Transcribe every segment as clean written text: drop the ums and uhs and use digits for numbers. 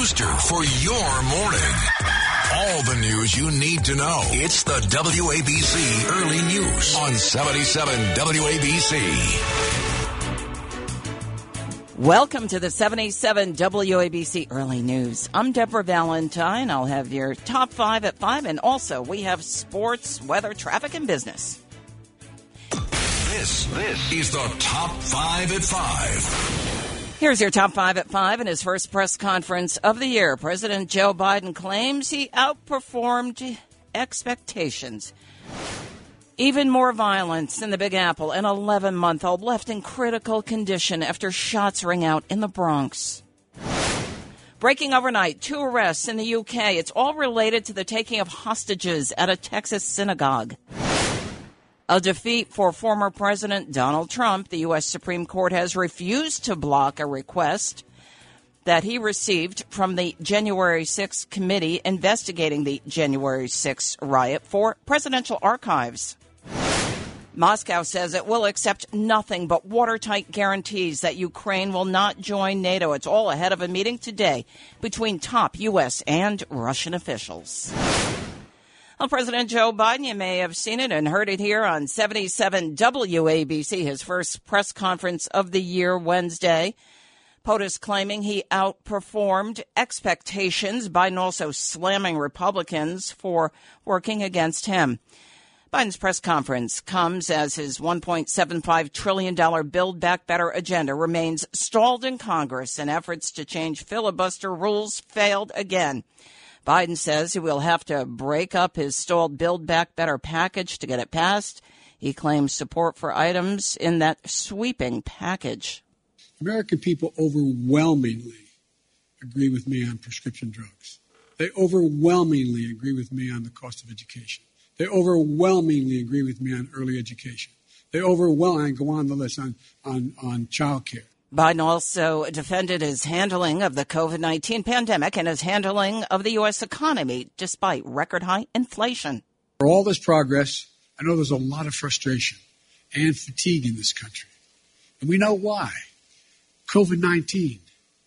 booster for your morning. All the news you need to know. It's the WABC Early News on 77 WABC. Welcome to the 77 WABC Early News. I'm Deborah Valentine. I'll have your top 5 at 5, and also we have sports, weather, traffic, and business. This is the top 5 at 5. Here's your top 5 at 5. In his first press conference of the year, President Joe Biden claims he outperformed expectations. Even more violence in the Big Apple. An 11-month-old left in critical condition after shots ring out in the Bronx. Breaking overnight, 2 arrests in the UK. It's all related to the taking of hostages at a Texas synagogue. A defeat for former President Donald Trump. The U.S. Supreme Court has refused to block a request that he received from the January 6th committee investigating the January 6th riot for presidential archives. Moscow says it will accept nothing but watertight guarantees that Ukraine will not join NATO. It's all ahead of a meeting today between top U.S. and Russian officials. Well, President Joe Biden, you may have seen it and heard it here on 77 WABC, his first press conference of the year Wednesday. POTUS claiming he outperformed expectations. Biden also slamming Republicans for working against him. Biden's press conference comes as his $1.75 trillion Build Back Better agenda remains stalled in Congress, and efforts to change filibuster rules failed again. Biden says he will have to break up his stalled Build Back Better package to get it passed. He claims support for items in that sweeping package. American people overwhelmingly agree with me on prescription drugs. They overwhelmingly agree with me on the cost of education. They overwhelmingly agree with me on early education. They overwhelmingly go on the list on child care. Biden also defended his handling of the COVID-19 pandemic and his handling of the U.S. economy despite record-high inflation. For all this progress, I know there's a lot of frustration and fatigue in this country. And we know why. COVID-19,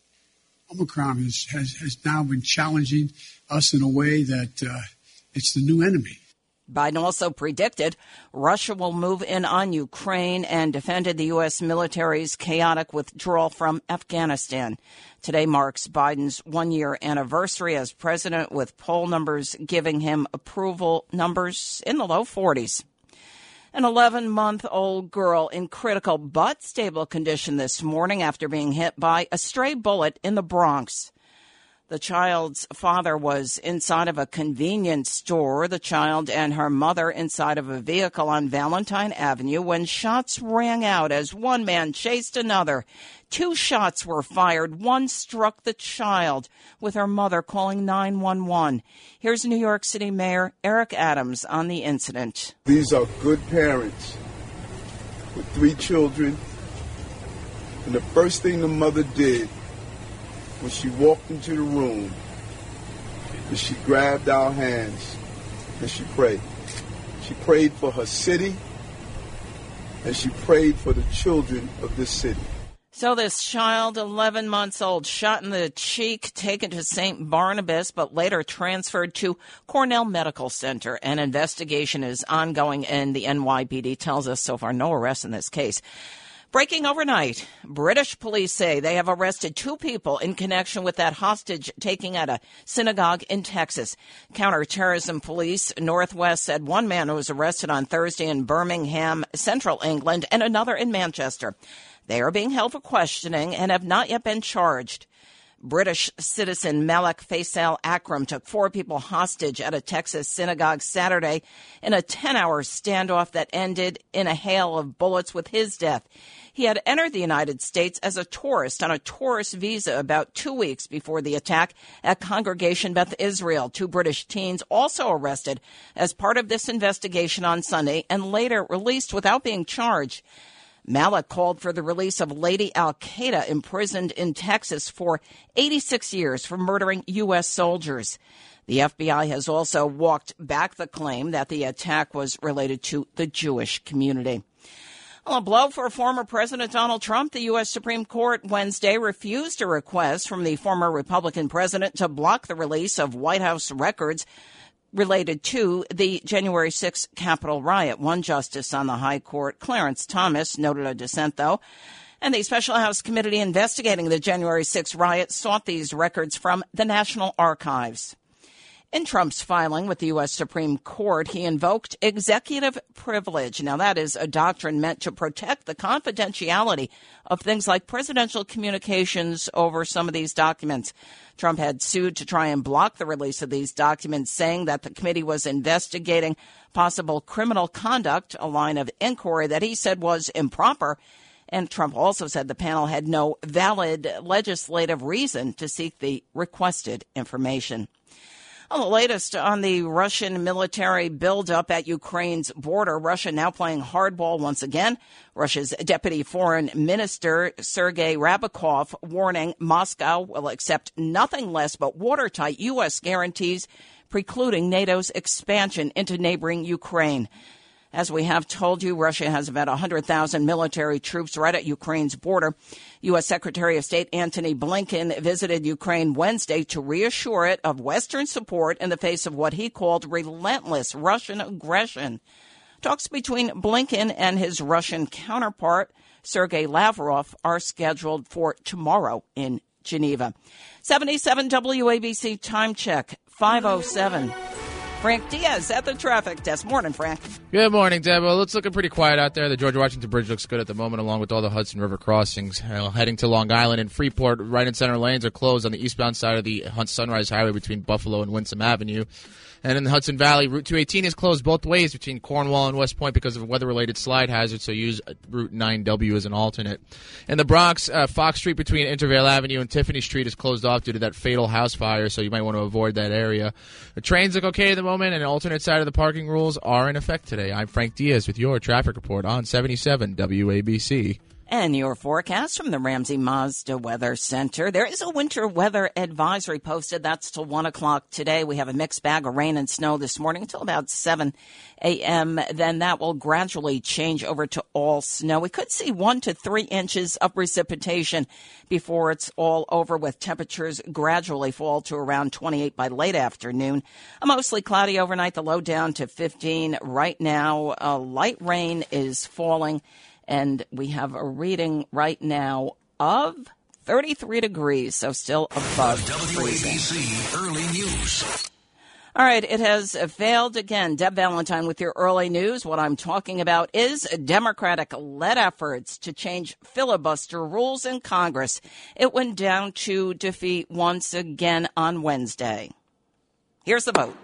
Omicron has now been challenging us in a way that it's the new enemy. Biden also predicted Russia will move in on Ukraine and defended the U.S. military's chaotic withdrawal from Afghanistan. Today marks Biden's one-year anniversary as president, with poll numbers giving him approval numbers in the low 40s. An 11-month-old girl in critical but stable condition this morning after being hit by a stray bullet in the Bronx. The child's father was inside of a convenience store, the child and her mother inside of a vehicle on Valentine Avenue, when shots rang out as one man chased another. 2 shots were fired. One struck the child, with her mother calling 911. Here's New York City Mayor Eric Adams on the incident. These are good parents with 3 children, and the first thing the mother did when she walked into the room, and she grabbed our hands and she prayed. She prayed for her city, and she prayed for the children of this city. So this child, 11 months old, shot in the cheek, taken to St. Barnabas, but later transferred to Cornell Medical Center. An investigation is ongoing, and the NYPD tells us so far no arrests in this case. Breaking overnight, British police say they have arrested 2 people in connection with that hostage taking at a synagogue in Texas. Counterterrorism police Northwest said one man was arrested on Thursday in Birmingham, central England, and another in Manchester. They are being held for questioning and have not yet been charged. British citizen Malak Faisal Akram took 4 people hostage at a Texas synagogue Saturday in a 10-hour standoff that ended in a hail of bullets with his death. He had entered the United States as a tourist on a tourist visa about 2 weeks before the attack at Congregation Beth Israel. 2 British teens also arrested as part of this investigation on Sunday and later released without being charged. Malak called for the release of Lady Al-Qaeda, imprisoned in Texas for 86 years for murdering U.S. soldiers. The FBI has also walked back the claim that the attack was related to the Jewish community. Well, a blow for former President Donald Trump. The U.S. Supreme Court Wednesday refused a request from the former Republican president to block the release of White House records related to the January 6th Capitol riot. One justice on the High Court, Clarence Thomas, noted a dissent, though. And the Special House Committee investigating the January 6th riot sought these records from the National Archives. In Trump's filing with the U.S. Supreme Court, he invoked executive privilege. Now, that is a doctrine meant to protect the confidentiality of things like presidential communications over some of these documents. Trump had sued to try and block the release of these documents, saying that the committee was investigating possible criminal conduct, a line of inquiry that he said was improper. And Trump also said the panel had no valid legislative reason to seek the requested information. Well, the latest on the Russian military buildup at Ukraine's border. Russia now playing hardball once again. Russia's Deputy Foreign Minister Sergei Ryabkov warning Moscow will accept nothing less but watertight U.S. guarantees precluding NATO's expansion into neighboring Ukraine. As we have told you, Russia has about 100,000 military troops right at Ukraine's border. U.S. Secretary of State Antony Blinken visited Ukraine Wednesday to reassure it of Western support in the face of what he called relentless Russian aggression. Talks between Blinken and his Russian counterpart, Sergei Lavrov, are scheduled for tomorrow in Geneva. 77 WABC time check, 5:07. Frank Diaz at the traffic desk. Morning, Frank. Good morning, Deb. Well, it's looking pretty quiet out there. The George Washington Bridge looks good at the moment, along with all the Hudson River crossings. Heading to Long Island and Freeport, right and center lanes are closed on the eastbound side of the Sunrise Highway between Buffalo and Winsome Avenue. And in the Hudson Valley, Route 218 is closed both ways between Cornwall and West Point because of a weather-related slide hazard, so use Route 9W as an alternate. In the Bronx, Fox Street between Intervale Avenue and Tiffany Street is closed off due to that fatal house fire, so you might want to avoid that area. The trains look okay at the moment, and an alternate side of the parking rules are in effect today. I'm Frank Diaz with your traffic report on 77 WABC. And your forecast from the Ramsey Mazda Weather Center. There is a winter weather advisory posted. That's till 1 o'clock today. We have a mixed bag of rain and snow this morning until about 7 a.m. Then that will gradually change over to all snow. We could see 1 to 3 inches of precipitation before it's all over, with temperatures gradually fall to around 28 by late afternoon. A mostly cloudy overnight, the low down to 15 right now. Light rain is falling. And we have a reading right now of 33 degrees, so still above freezing. WABC Early News. All right, it has failed again. Deb Valentine with your early news. What I'm talking about is Democratic-led efforts to change filibuster rules in Congress. It went down to defeat once again on Wednesday. Here's the vote.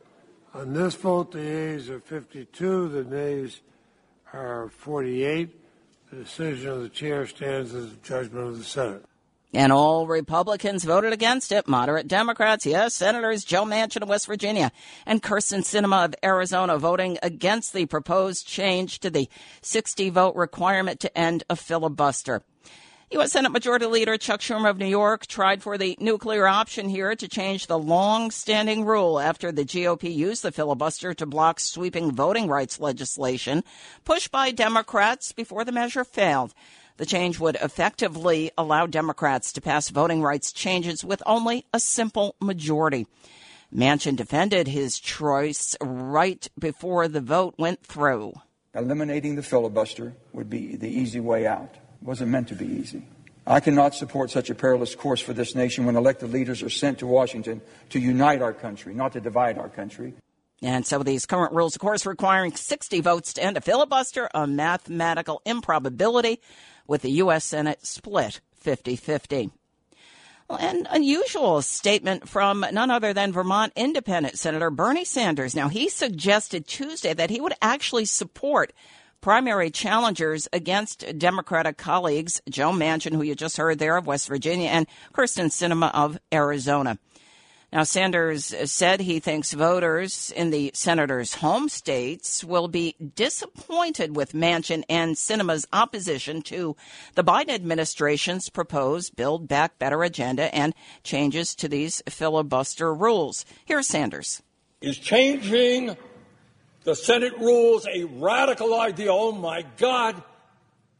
On this vote, the yeas are 52, the nays are 48. The decision of the chair stands as a judgment of the Senate. And all Republicans voted against it. Moderate Democrats, yes, Senators Joe Manchin of West Virginia and Kyrsten Sinema of Arizona voting against the proposed change to the 60-vote requirement to end a filibuster. U.S. Senate Majority Leader Chuck Schumer of New York tried for the nuclear option here to change the long-standing rule after the GOP used the filibuster to block sweeping voting rights legislation pushed by Democrats before the measure failed. The change would effectively allow Democrats to pass voting rights changes with only a simple majority. Manchin defended his choice right before the vote went through. Eliminating the filibuster would be the easy way out. It wasn't meant to be easy. I cannot support such a perilous course for this nation when elected leaders are sent to Washington to unite our country, not to divide our country. And so these current rules, of course, requiring 60 votes to end a filibuster, a mathematical improbability, with the U.S. Senate split 50-50. Well, an unusual statement from none other than Vermont Independent Senator Bernie Sanders. Now, he suggested Tuesday that he would actually support primary challengers against Democratic colleagues Joe Manchin, who you just heard there, of West Virginia, and Kyrsten Sinema of Arizona. Now, Sanders said he thinks voters in the senator's home states will be disappointed with Manchin and Sinema's opposition to the Biden administration's proposed Build Back Better agenda and changes to these filibuster rules. Here's Sanders. Is changing the Senate rules a radical idea? Oh, my God,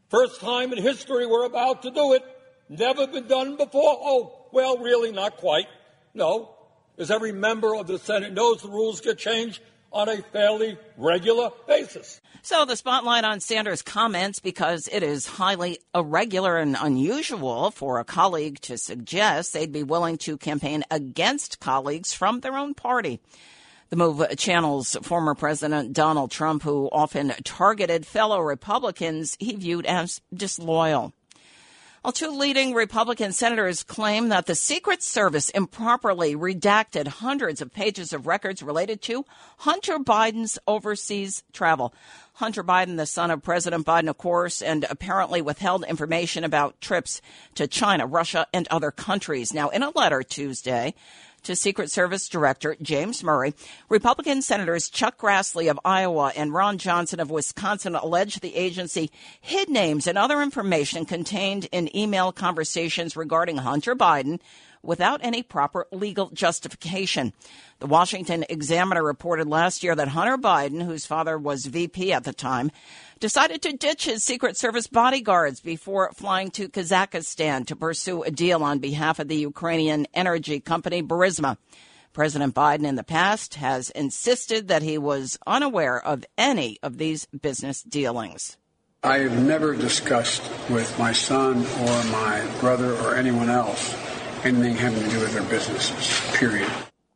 First time in history we're about to do it. Never been done before. Oh, well, really, not quite. No, as every member of the Senate knows, the rules get changed on a fairly regular basis. So the spotlight on Sanders' comments, because it is highly irregular and unusual for a colleague to suggest they'd be willing to campaign against colleagues from their own party. The move channels former President Donald Trump, who often targeted fellow Republicans he viewed as disloyal. Well, two leading Republican senators claim that the Secret Service improperly redacted hundreds of pages of records related to Hunter Biden's overseas travel. Hunter Biden, the son of President Biden, of course, and apparently withheld information about trips to China, Russia, and other countries. Now, in a letter Tuesday to Secret Service Director James Murray, Republican Senators Chuck Grassley of Iowa and Ron Johnson of Wisconsin alleged the agency hid names and other information contained in email conversations regarding Hunter Biden without any proper legal justification. The Washington Examiner reported last year that Hunter Biden, whose father was VP at the time, decided to ditch his Secret Service bodyguards before flying to Kazakhstan to pursue a deal on behalf of the Ukrainian energy company Burisma. President Biden in the past has insisted that he was unaware of any of these business dealings. I have never discussed with my son or my brother or anyone else anything having to do with their businesses, period.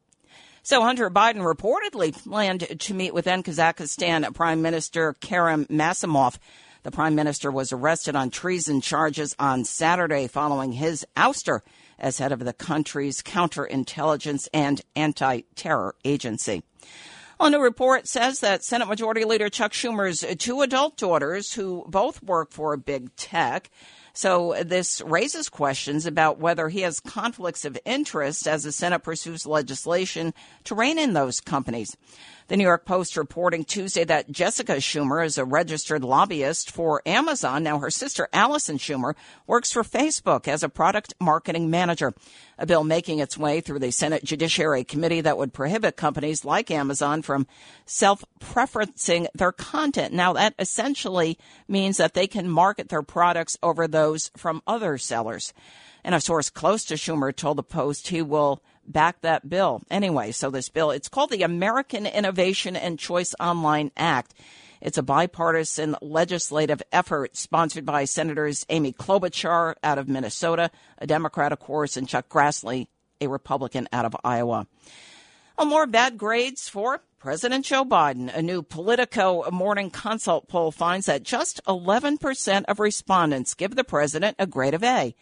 So Hunter Biden reportedly planned to meet with then Kazakhstan Prime Minister Karim Masimov. The prime minister was arrested on treason charges on Saturday following his ouster as head of the country's counterintelligence and anti-terror agency. A new report says that Senate Majority Leader Chuck Schumer's two adult daughters, who both work for big tech, so this raises questions about whether he has conflicts of interest as the Senate pursues legislation to rein in those companies. The New York Post reporting Tuesday that Jessica Schumer is a registered lobbyist for Amazon. Now, her sister Allison Schumer works for Facebook as a product marketing manager. A bill making its way through the Senate Judiciary Committee that would prohibit companies like Amazon from self-preferencing their content. Now, that essentially means that they can market their products over those from other sellers. And a source close to Schumer told the Post he will back that bill. Anyway, so this bill, it's called the American Innovation and Choice Online Act. It's a bipartisan legislative effort sponsored by Senators Amy Klobuchar out of Minnesota, a Democrat, of course, and Chuck Grassley, a Republican out of Iowa. Well, more bad grades for President Joe Biden. A new Politico Morning Consult poll finds that just 11% of respondents give the president a grade of A.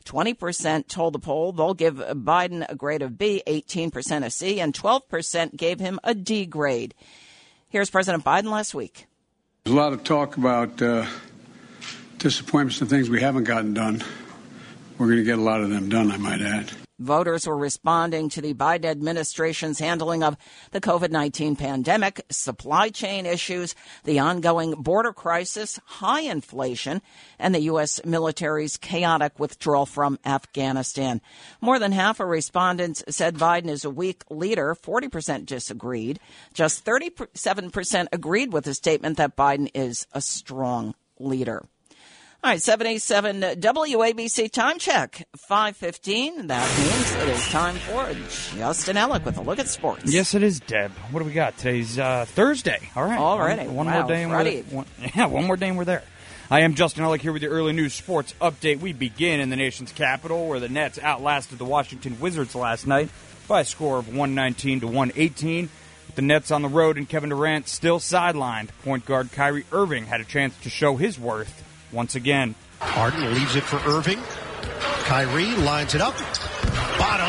20% told the poll they'll give Biden a grade of B, 18% a C, and 12% gave him a D grade. Here's President Biden last week. There's a lot of talk about disappointments and things we haven't gotten done. We're going to get a lot of them done, I might add. Voters were responding to the Biden administration's handling of the COVID-19 pandemic, supply chain issues, the ongoing border crisis, high inflation, and the U.S. military's chaotic withdrawal from Afghanistan. More than half of respondents said Biden is a weak leader. 40% disagreed. Just 37% agreed with the statement that Biden is a strong leader. All right, 787 WABC time check, 5:15. That means it is time for Justin Ellick with a look at sports. Yes, it is, Deb. What do we got? Today's Thursday. All right. Already. One more day and one more day and we're there. I am Justin Ellick here with your early news sports update. We begin in the nation's capital, where the Nets outlasted the Washington Wizards last night by a score of 119 to 118. With the Nets on the road and Kevin Durant still sidelined, point guard Kyrie Irving had a chance to show his worth once again. Harden leaves it for Irving. Kyrie lines it up. Bottom.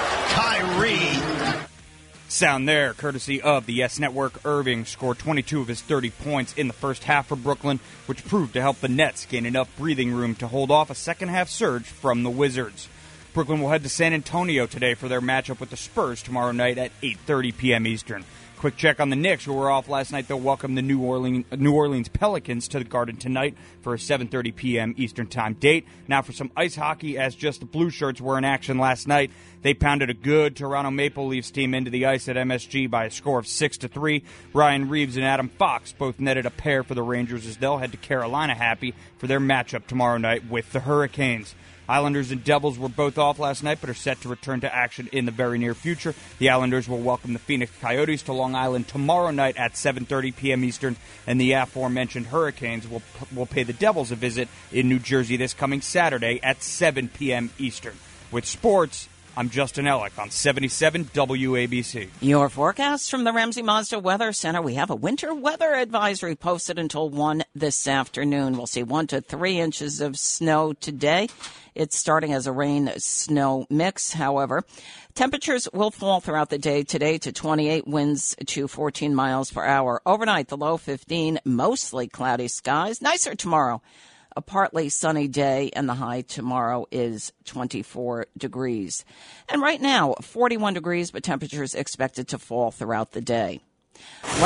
Kyrie. Sound there, courtesy of the Yes Network. Irving scored 22 of his 30 points in the first half for Brooklyn, which proved to help the Nets gain enough breathing room to hold off a second-half surge from the Wizards. Brooklyn will head to San Antonio today for their matchup with the Spurs tomorrow night at 8:30 p.m. Eastern. Quick check on the Knicks, who were off last night. They'll welcome the New Orleans Pelicans to the Garden tonight for a 7:30 p.m. Eastern Time date. Now for some ice hockey, as just the Blue Shirts were in action last night. They pounded a good Toronto Maple Leafs team into the ice at MSG by a score of 6-3. Ryan Reeves and Adam Fox both netted a pair for the Rangers as they'll head to Carolina happy for their matchup tomorrow night with the Hurricanes. Islanders and Devils were both off last night, but are set to return to action in the very near future. The Islanders will welcome the Phoenix Coyotes to Long Island tomorrow night at 7:30 p.m. Eastern, and the aforementioned Hurricanes will pay the Devils a visit in New Jersey this coming Saturday at 7 p.m. Eastern. With sports, I'm Justin Ellick on 77 WABC. Your forecast from the Ramsey Mazda Weather Center. We have a winter weather advisory posted until 1 this afternoon. We'll see 1 to 3 inches of snow today. It's starting as a rain-snow mix, however. Temperatures will fall throughout the day today to 28, winds to 14 miles per hour. Overnight, the low 15, mostly cloudy skies. Nicer tomorrow. A partly sunny day, and the high tomorrow is 24 degrees. And right now, 41 degrees, but temperatures expected to fall throughout the day. The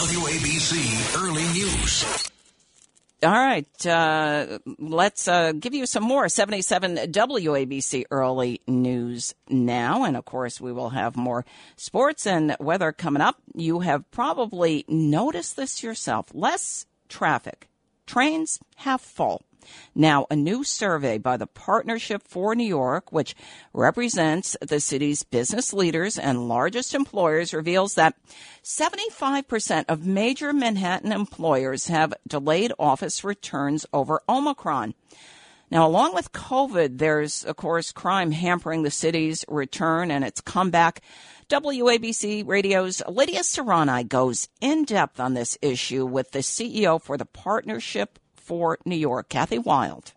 WABC Early News. All right, let's give you some more 77 WABC Early News now. And, of course, we will have more sports and weather coming up. You have probably noticed this yourself. Less traffic. Trains half full. Now, a new survey by the Partnership for New York, which represents the city's business leaders and largest employers, reveals that 75% of major Manhattan employers have delayed office returns over Omicron. Now, along with COVID, there's, of course, crime hampering the city's return and its comeback. WABC Radio's Lydia Serrani goes in depth on this issue with the CEO for the Partnership for New York, Kathy Wild.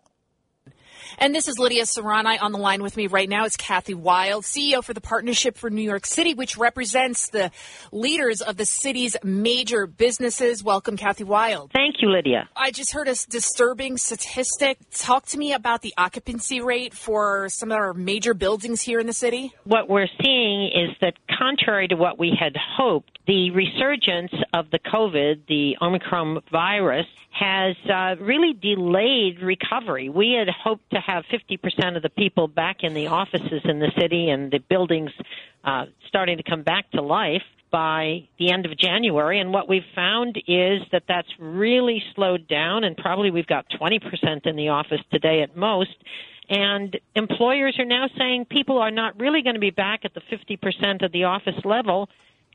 And this is Lydia Serrani. On the line with me right now is Kathy Wild, CEO for the Partnership for New York City, which represents the leaders of the city's major businesses. Welcome, Kathy Wild. Thank you, Lydia. I just heard a disturbing statistic. Talk to me about the occupancy rate for some of our major buildings here in the city. What we're seeing is that contrary to what we had hoped, the resurgence of the COVID, the Omicron virus, has really delayed recovery. We had hoped to have 50% of the people back in the offices in the city and the buildings starting to come back to life by the end of January. And what we've found is that that's really slowed down, and probably we've got 20% in the office today at most. And employers are now saying people are not really going to be back at the 50% of the office level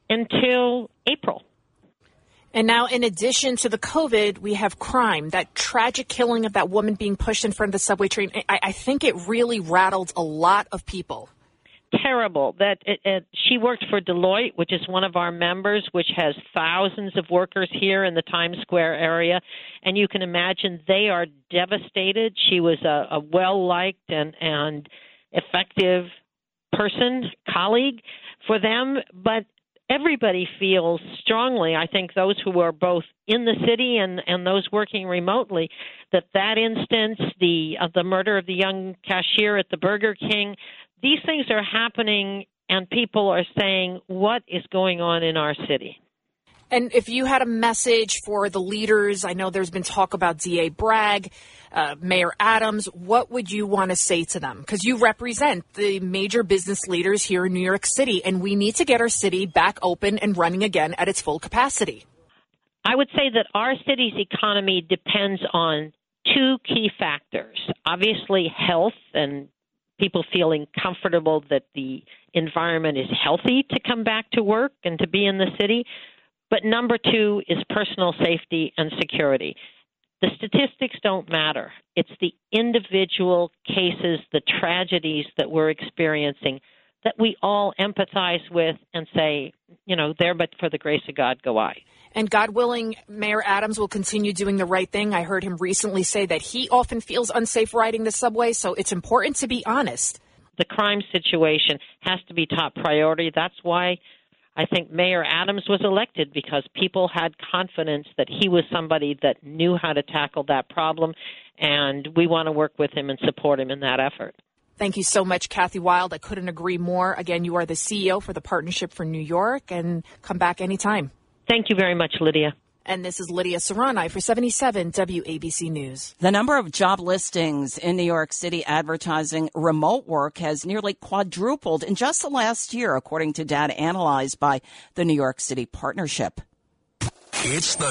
until April. And now, in addition to the COVID, we have crime, that tragic killing of that woman being pushed in front of the subway train. I think it really rattled a lot of people. Terrible. She worked for Deloitte, which is one of our members, which has thousands of workers here in the Times Square area. And you can imagine they are devastated. She was a well-liked and effective person, colleague for them. But everybody feels strongly, I think those who are both in the city and those working remotely, that instance, the murder of the young cashier at the Burger King, these things are happening and people are saying, what is going on in our city? And if you had a message for the leaders, I know there's been talk about D.A. Bragg, Mayor Adams, what would you want to say to them? Because you represent the major business leaders here in New York City, and we need to get our city back open and running again at its full capacity. I would say that our city's economy depends on two key factors. Obviously, health and people feeling comfortable that the environment is healthy to come back to work and to be in the city. But number two is personal safety and security. The statistics don't matter. It's the individual cases, the tragedies that we're experiencing that we all empathize with and say, there but for the grace of God go I. And God willing, Mayor Adams will continue doing the right thing. I heard him recently say that he often feels unsafe riding the subway, so it's important to be honest. The crime situation has to be top priority. That's why I think Mayor Adams was elected, because people had confidence that he was somebody that knew how to tackle that problem, and we want to work with him and support him in that effort. Thank you so much, Kathy Wild. I couldn't agree more. Again, you are the CEO for the Partnership for New York, and come back anytime. Thank you very much, Lydia. And this is Lydia Serrani for 77 WABC News. The number of job listings in New York City advertising remote work has nearly quadrupled in just the last year, according to data analyzed by the New York City Partnership. It's the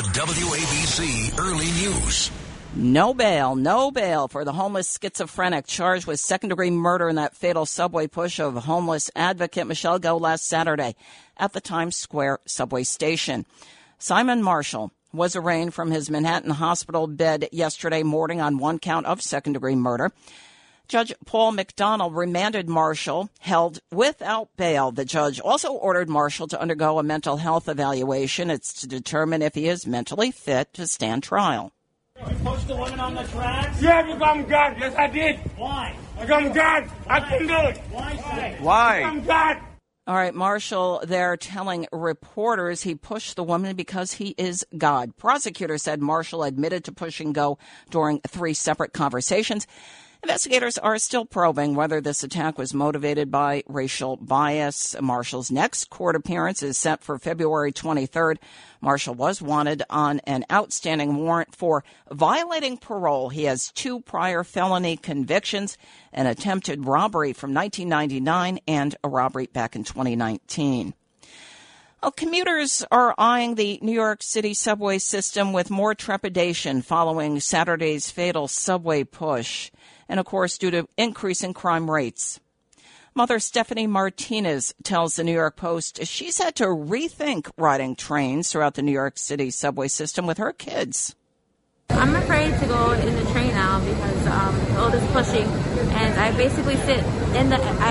WABC Early News. No bail for the homeless schizophrenic charged with second-degree murder in that fatal subway push of homeless advocate Michelle Go last Saturday at the Times Square subway station. Simon Marshall was arraigned from his Manhattan hospital bed yesterday morning on one count of second-degree murder. Judge Paul McDonald remanded Marshall, held without bail. The judge also ordered Marshall to undergo a mental health evaluation. It's to determine if he is mentally fit to stand trial. You pushed the woman on the tracks? Yeah, because I'm God. Yes, I did. Why? Because I'm God. I couldn't do it. Why? I'm God. All right, Marshall there telling reporters he pushed the woman because he is God. Prosecutors said Marshall admitted to pushing Go during 3 separate conversations. Investigators are still probing whether this attack was motivated by racial bias. Marshall's next court appearance is set for February 23rd. Marshall was wanted on an outstanding warrant for violating parole. He has 2 prior felony convictions, an attempted robbery from 1999 and a robbery back in 2019. Well, commuters are eyeing the New York City subway system with more trepidation following Saturday's fatal subway push, and, of course, due to increasing crime rates. Mother Stephanie Martinez tells the New York Post she's had to rethink riding trains throughout the New York City subway system with her kids. I'm afraid to go in the train now because all this pushing, and I basically stand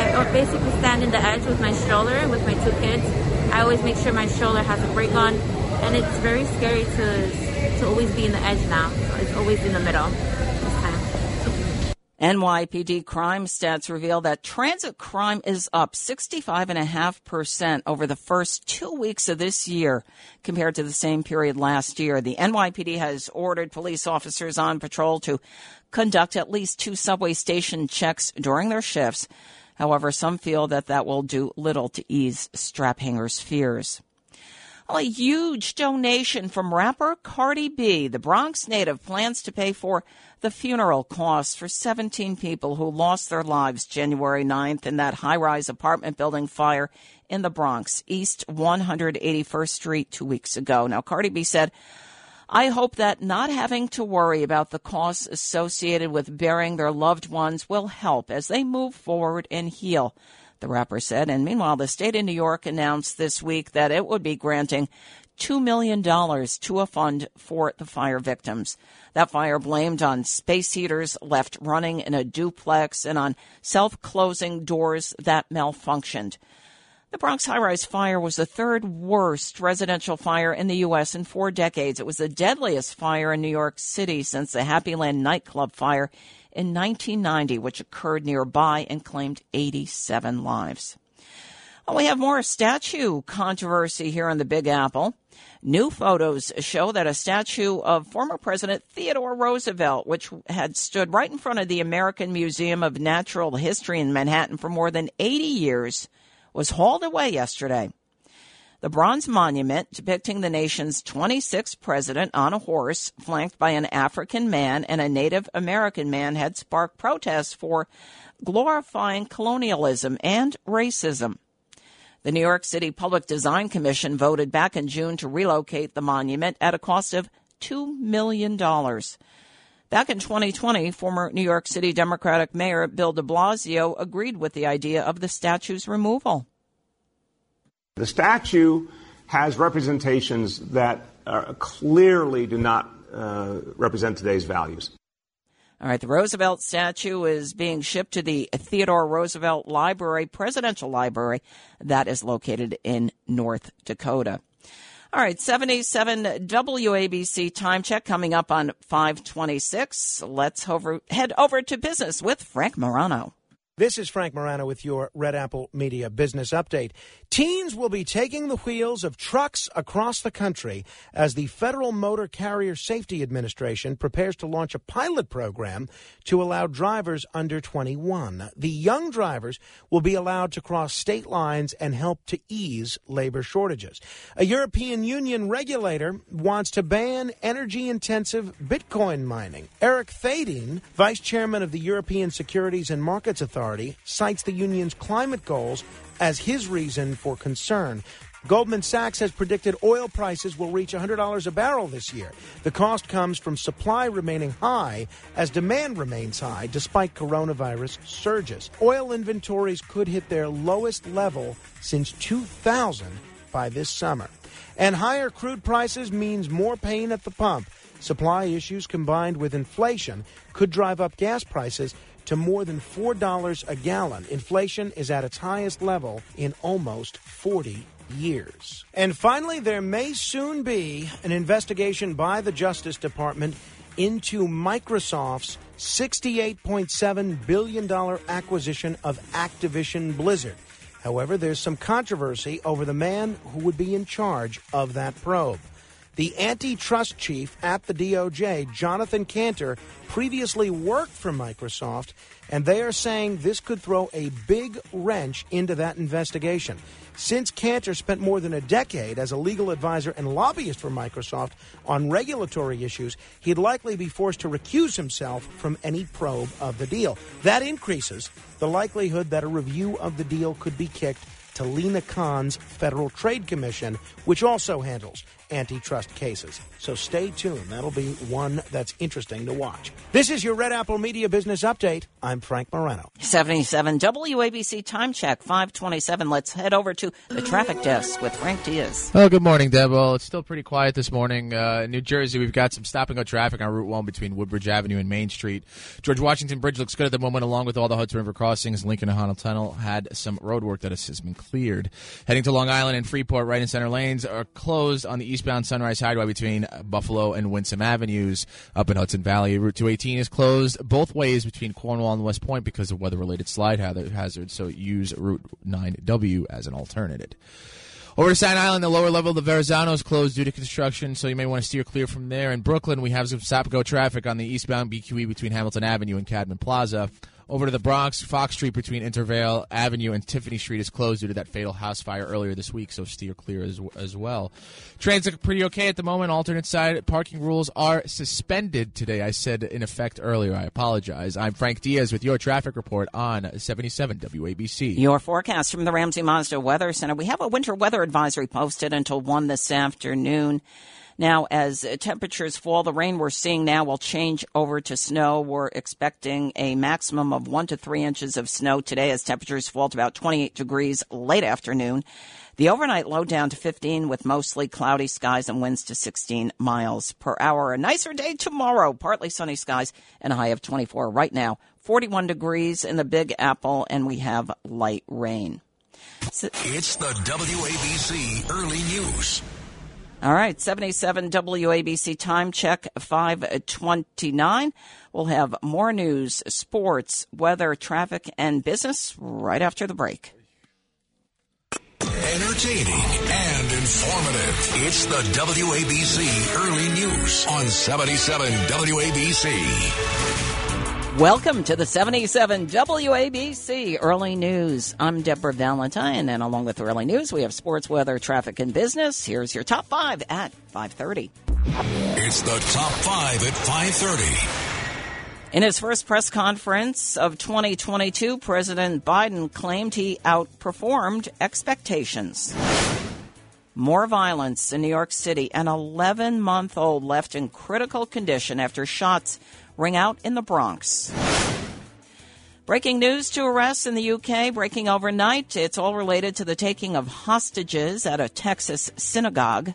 in the edge with my stroller with my 2 kids. I always make sure my stroller has a brake on, and it's very scary to always be in the edge now. So it's always in the middle this time. NYPD crime stats reveal that transit crime is up 65.5% over the first 2 weeks of this year compared to the same period last year. The NYPD has ordered police officers on patrol to conduct at least 2 subway station checks during their shifts. However, some feel that will do little to ease strap hangers' fears. Well, a huge donation from rapper Cardi B. The Bronx native plans to pay for the funeral costs for 17 people who lost their lives January 9th in that high-rise apartment building fire in the Bronx, East 181st Street 2 weeks ago. Now, Cardi B said, "I hope that not having to worry about the costs associated with burying their loved ones will help as they move forward and heal," the rapper said. And meanwhile, the state of New York announced this week that it would be granting $2 million to a fund for the fire victims. That fire blamed on space heaters left running in a duplex and on self-closing doors that malfunctioned. The Bronx high-rise fire was the 3rd worst residential fire in the U.S. in 4 decades. It was the deadliest fire in New York City since the Happy Land nightclub fire in 1990, which occurred nearby and claimed 87 lives. Well, we have more statue controversy here in the Big Apple. New photos show that a statue of former President Theodore Roosevelt, which had stood right in front of the American Museum of Natural History in Manhattan for more than 80 years, was hauled away yesterday. The bronze monument depicting the nation's 26th president on a horse, flanked by an African man and a Native American man, had sparked protests for glorifying colonialism and racism. The New York City Public Design Commission voted back in June to relocate the monument at a cost of $2 million. Back in 2020, former New York City Democratic Mayor Bill de Blasio agreed with the idea of the statue's removal. The statue has representations that clearly do not represent today's values. All right, the Roosevelt statue is being shipped to the Theodore Roosevelt Library, Presidential Library, that is located in North Dakota. All right, 77 WABC time check coming up on 5:26. Let's head over to business with Frank Morano. This is Frank Morano with your Red Apple Media Business Update. Teens will be taking the wheels of trucks across the country as the Federal Motor Carrier Safety Administration prepares to launch a pilot program to allow drivers under 21. The young drivers will be allowed to cross state lines and help to ease labor shortages. A European Union regulator wants to ban energy-intensive Bitcoin mining. Eric Thaddean, vice chairman of the European Securities and Markets Authority, cites the union's climate goals as his reason for concern. Goldman Sachs has predicted oil prices will reach $100 a barrel this year. The cost comes from supply remaining high as demand remains high despite coronavirus surges. Oil inventories could hit their lowest level since 2000 by this summer. And higher crude prices means more pain at the pump. Supply issues combined with inflation could drive up gas prices to more than $4 a gallon. Inflation is at its highest level in almost 40 years. And finally, there may soon be an investigation by the Justice Department into Microsoft's $68.7 billion acquisition of Activision Blizzard. However, there's some controversy over the man who would be in charge of that probe. The antitrust chief at the DOJ, Jonathan Kanter, previously worked for Microsoft, and they are saying this could throw a big wrench into that investigation. Since Kanter spent more than a decade as a legal advisor and lobbyist for Microsoft on regulatory issues, he'd likely be forced to recuse himself from any probe of the deal. That increases the likelihood that a review of the deal could be kicked to Lena Khan's Federal Trade Commission, which also handles antitrust cases. So stay tuned. That'll be one that's interesting to watch. This is your Red Apple Media Business Update. I'm Frank Morano. 77 WABC time check, 527. Let's head over to the traffic desk with Frank Diaz. Oh, good morning, Deb. Well, it's still pretty quiet this morning. In New Jersey, we've got some stop-and-go traffic on Route 1 between Woodbridge Avenue and Main Street. George Washington Bridge looks good at the moment, along with all the Hudson River crossings. Lincoln and Honnold Tunnel had some road work that has been cleared. Heading to Long Island and Freeport, right and center lanes are closed on the eastbound Sunrise Highway between Buffalo and Winsome Avenues. Up in Hudson Valley, Route 218 is closed both ways between Cornwall and West Point because of weather-related slide hazards, so use Route 9W as an alternative. Over to Staten Island, the lower level of the Verrazano is closed due to construction, so you may want to steer clear from there. In Brooklyn, we have some stop-and-go traffic on the eastbound BQE between Hamilton Avenue and Cadman Plaza. Over to the Bronx, Fox Street between Intervale Avenue and Tiffany Street is closed due to that fatal house fire earlier this week, so steer clear as well. Trains look pretty okay at the moment. Alternate side parking rules are suspended today. I said in effect earlier. I apologize. I'm Frank Diaz with your traffic report on 77 WABC. Your forecast from the Ramsey Mazda Weather Center. We have a winter weather advisory posted until 1 this afternoon. Now, as temperatures fall, the rain we're seeing now will change over to snow. We're expecting a maximum of 1 to 3 inches of snow today as temperatures fall to about 28 degrees late afternoon. The overnight low down to 15 with mostly cloudy skies and winds to 16 miles per hour. A nicer day tomorrow, partly sunny skies and a high of 24 right now. 41 degrees in the Big Apple, and we have light rain. It's the WABC Early News. All right, 77 WABC time check, 5:29. We'll have more news, sports, weather, traffic, and business right after the break. Entertaining and informative. It's the WABC Early News on 77 WABC. Welcome to the 77 WABC Early News. I'm Deborah Valentine, and along with Early News, we have sports, weather, traffic, and business. Here's your top 5 at 5:30. It's the top 5 at 5:30. In his first press conference of 2022, President Biden claimed he outperformed expectations. More violence in New York City. An 11-month-old left in critical condition after shots ring out in the Bronx. Breaking news: 2 arrests in the UK breaking overnight. It's all related to the taking of hostages at a Texas synagogue.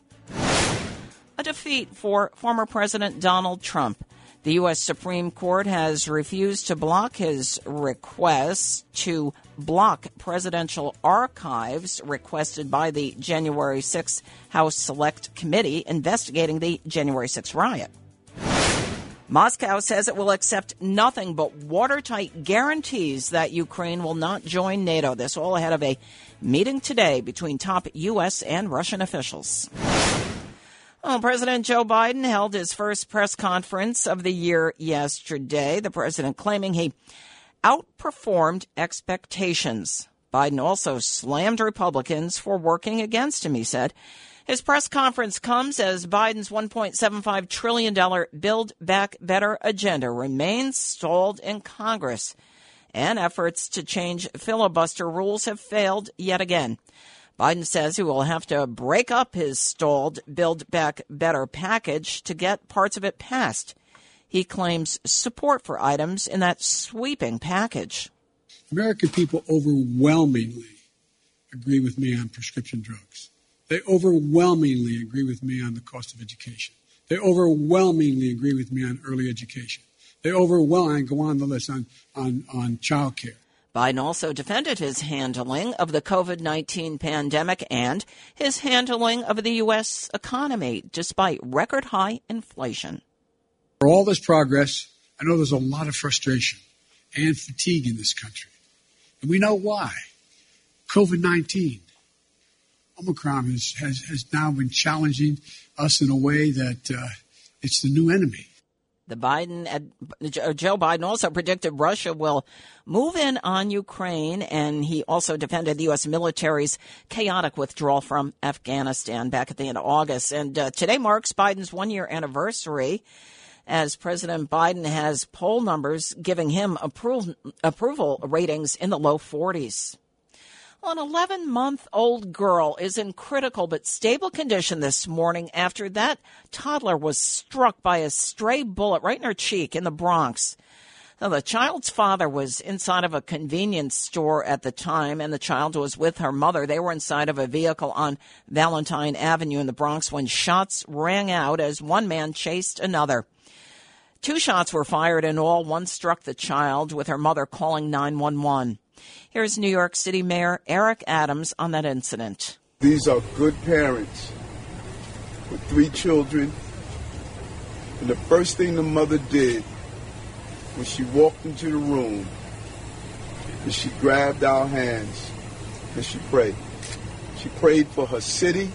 A defeat for former President Donald Trump. The U.S. Supreme Court has refused to block his request to block presidential archives requested by the January 6 House Select Committee investigating the January 6 riot. Moscow says it will accept nothing but watertight guarantees that Ukraine will not join NATO. This all ahead of a meeting today between top U.S. and Russian officials. Well, President Joe Biden held his first press conference of the year yesterday. The president claiming he outperformed expectations. Biden also slammed Republicans for working against him, he said. His press conference comes as Biden's $1.75 trillion Build Back Better agenda remains stalled in Congress, and efforts to change filibuster rules have failed yet again. Biden says he will have to break up his stalled Build Back Better package to get parts of it passed. He claims support for items in that sweeping package. American people overwhelmingly agree with me on prescription drugs. They overwhelmingly agree with me on the cost of education. They overwhelmingly agree with me on early education. They overwhelmingly go on the list on child care. Biden also defended his handling of the COVID-19 pandemic and his handling of the U.S. economy, despite record-high inflation. For all this progress, I know there's a lot of frustration and fatigue in this country. And we know why. COVID-19. Omicron has now been challenging us in a way that it's the new enemy. Joe Biden also predicted Russia will move in on Ukraine, and he also defended the U.S. military's chaotic withdrawal from Afghanistan back at the end of August. And today marks Biden's one-year anniversary, as President Biden has poll numbers giving him approval ratings in the low 40s. An 11-month-old girl is in critical but stable condition this morning after that toddler was struck by a stray bullet right in her cheek in the Bronx. Now, the child's father was inside of a convenience store at the time, and the child was with her mother. They were inside of a vehicle on Valentine Avenue in the Bronx when shots rang out as one man chased another. 2 shots were fired in all. One struck the child, with her mother calling 911. Here's New York City Mayor Eric Adams on that incident. These are good parents with 3 children. And the first thing the mother did when she walked into the room is she grabbed our hands and she prayed. She prayed for her city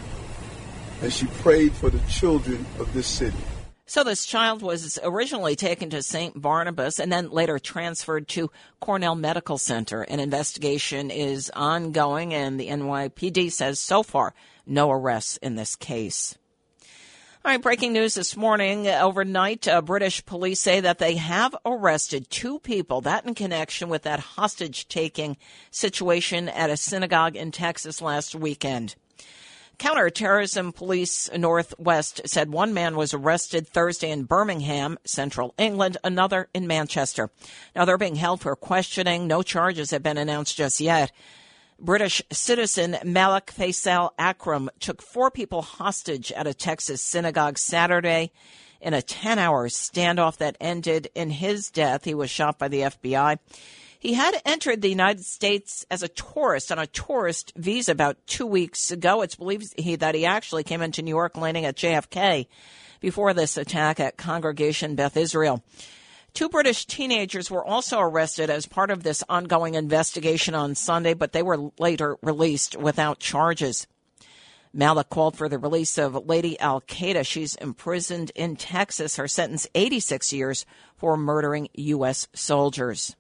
and she prayed for the children of this city. So this child was originally taken to St. Barnabas and then later transferred to Cornell Medical Center. An investigation is ongoing, and the NYPD says so far no arrests in this case. All right, breaking news this morning. Overnight, British police say that they have arrested 2 people, that in connection with that hostage-taking situation at a synagogue in Texas last weekend. Counterterrorism Police Northwest said one man was arrested Thursday in Birmingham, central England, another in Manchester. Now, they're being held for questioning. No charges have been announced just yet. British citizen Malik Faisal Akram took 4 people hostage at a Texas synagogue Saturday in a 10-hour standoff that ended in his death. He was shot by the FBI. He had entered the United States as a tourist on a tourist visa about 2 weeks ago. It's believed that he actually came into New York landing at JFK before this attack at Congregation Beth Israel. 2 British teenagers were also arrested as part of this ongoing investigation on Sunday, but they were later released without charges. Malik called for the release of Lady Al-Qaeda. She's imprisoned in Texas. Her sentence 86 years for murdering U.S. soldiers.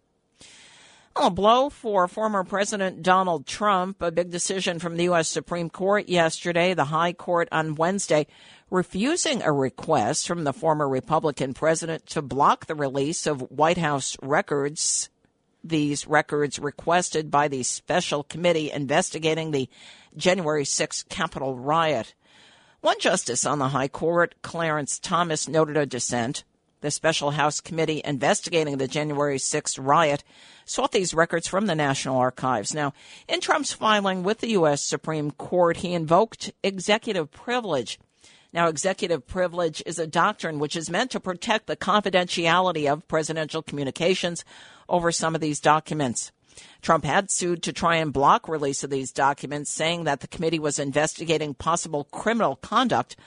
A blow for former President Donald Trump. A big decision from the U.S. Supreme Court yesterday. The High Court on Wednesday refusing a request from the former Republican president to block the release of White House records. These records requested by the special committee investigating the January 6th Capitol riot. One justice on the High Court, Clarence Thomas, noted a dissent. The special House committee investigating the January 6th riot sought these records from the National Archives. Now, in Trump's filing with the U.S. Supreme Court, he invoked executive privilege. Now, executive privilege is a doctrine which is meant to protect the confidentiality of presidential communications over some of these documents. Trump had sued to try and block release of these documents, saying that the committee was investigating possible criminal conduct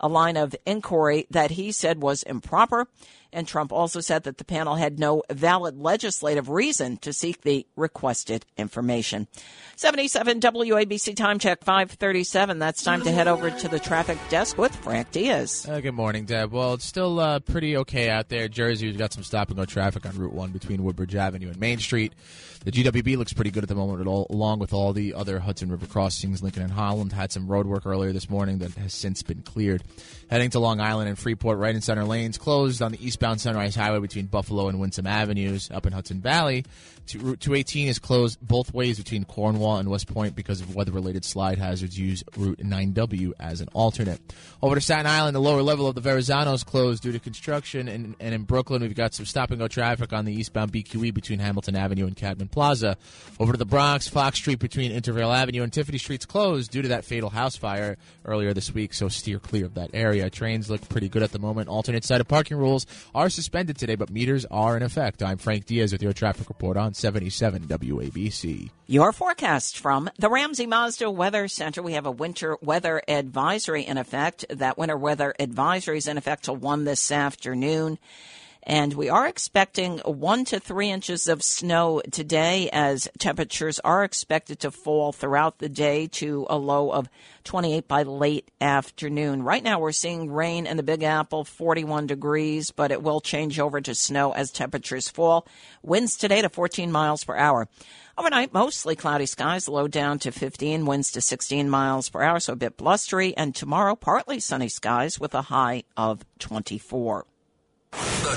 a line of inquiry that he said was improper. And Trump also said that the panel had no valid legislative reason to seek the requested information. 77 WABC time check 5:37. That's time to head over to the traffic desk with Frank Diaz. Good morning, Deb. Well, it's still pretty okay out there. Jersey, we've got some stop-and-go traffic on Route 1 between Woodbridge Avenue and Main Street. The GWB looks pretty good at the moment, along with all the other Hudson River crossings. Lincoln and Holland had some road work earlier this morning that has since been cleared. Heading to Long Island and Freeport, right and center lanes closed on the eastbound Sunrise Highway between Buffalo and Winsome Avenues. Up in Hudson Valley, Route 218 is closed both ways between Cornwall and West Point because of weather-related slide hazards. Use Route 9W as an alternate. Over to Staten Island, the lower level of the Verrazano is closed due to construction. And in Brooklyn, we've got some stop-and-go traffic on the eastbound BQE between Hamilton Avenue and Cadman Plaza. Over to the Bronx, Fox Street between Intervale Avenue and Tiffany Street's closed due to that fatal house fire earlier this week, so steer clear of that area. Trains look pretty good at the moment. Alternate side of parking rules are suspended today, but meters are in effect. I'm Frank Diaz with your traffic report on 77 WABC. Your forecast from the Ramsey Mazda Weather Center. We have a winter weather advisory in effect. That winter weather advisory is in effect till 1 this afternoon. And we are expecting 1 to 3 inches of snow today as temperatures are expected to fall throughout the day to a low of 28 by late afternoon. Right now we're seeing rain in the Big Apple, 41 degrees, but it will change over to snow as temperatures fall. Winds today to 14 miles per hour. Overnight, mostly cloudy skies, low down to 15, winds to 16 miles per hour, so a bit blustery. And tomorrow, partly sunny skies with a high of 24. The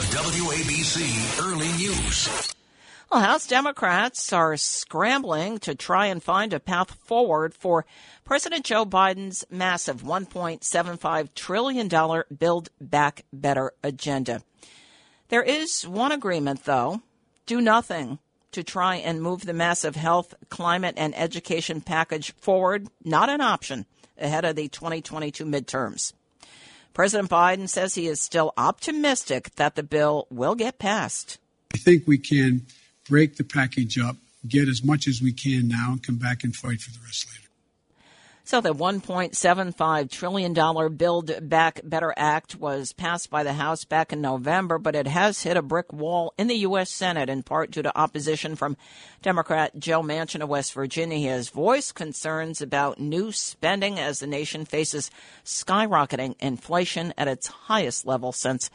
WABC Early News. Well, House Democrats are scrambling to try and find a path forward for President Joe Biden's massive $1.75 trillion Build Back Better agenda. There is one agreement, though. Do nothing to try and move the massive health, climate, and education package forward. Not an option ahead of the 2022 midterms. President Biden says he is still optimistic that the bill will get passed. I think we can break the package up, get as much as we can now, and come back and fight for the rest later. So the $1.75 trillion Build Back Better Act was passed by the House back in November, but it has hit a brick wall in the U.S. Senate, in part due to opposition from Democrat Joe Manchin of West Virginia. He has voiced concerns about new spending as the nation faces skyrocketing inflation at its highest level since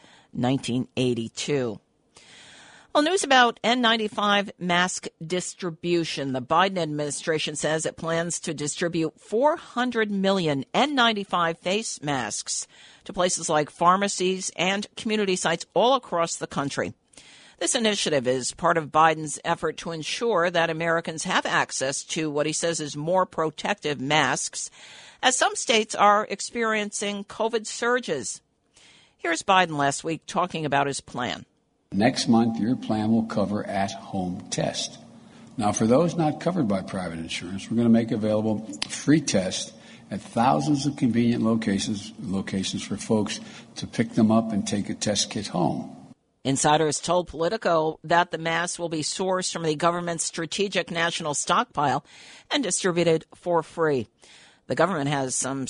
1982. Well, news about N95 mask distribution. The Biden administration says it plans to distribute 400 million N95 face masks to places like pharmacies and community sites all across the country. This initiative is part of Biden's effort to ensure that Americans have access to what he says is more protective masks, as some states are experiencing COVID surges. Here's Biden last week talking about his plan. Next month, your plan will cover at-home tests. Now, for those not covered by private insurance, we're going to make available free tests at thousands of convenient locations for folks to pick them up and take a test kit home. Insiders told Politico that the masks will be sourced from the government's strategic national stockpile and distributed for free. The government has some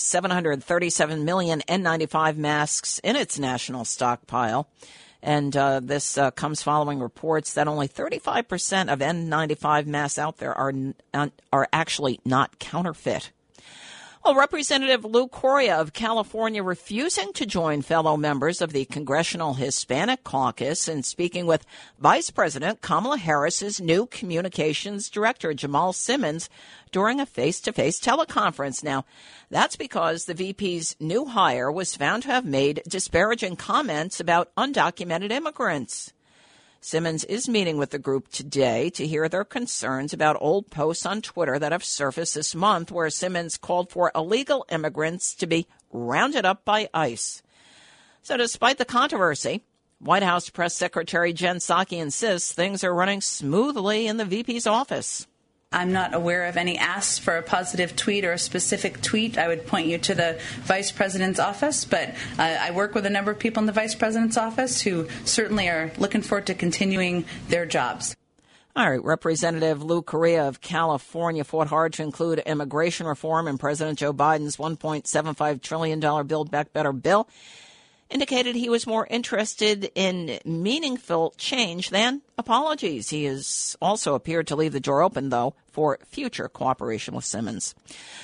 737 million N95 masks in its national stockpile. And this comes following reports that only 35% of N95 masks out there are actually not counterfeit. Well, Representative Lou Coria of California refusing to join fellow members of the Congressional Hispanic Caucus in speaking with Vice President Kamala Harris's new communications director, Jamal Simmons, during a face-to-face teleconference. Now, that's because the VP's new hire was found to have made disparaging comments about undocumented immigrants. Simmons is meeting with the group today to hear their concerns about old posts on Twitter that have surfaced this month where Simmons called for illegal immigrants to be rounded up by ICE. So despite the controversy, White House Press Secretary Jen Psaki insists things are running smoothly in the VP's office. I'm not aware of any asks for a positive tweet or a specific tweet. I would point you to the Vice President's office, but I work with a number of people in the Vice President's office who certainly are looking forward to continuing their jobs. All right, Representative Lou Correa of California fought hard to include immigration reform in President Joe Biden's $1.75 trillion Build Back Better bill. Indicated he was more interested in meaningful change than apologies. He has also appeared to leave the door open, though, for future cooperation with Simmons.